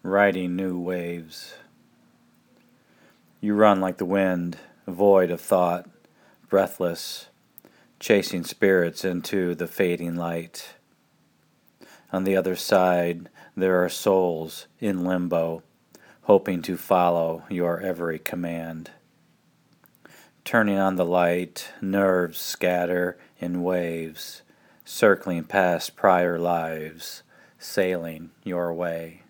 riding new waves. You run like the wind, void of thought, breathless, chasing spirits into the fading light. On the other side, there are souls in limbo, hoping to follow your every command. Turning on the light, nerves scatter in waves, circling past prior lives, sailing your way.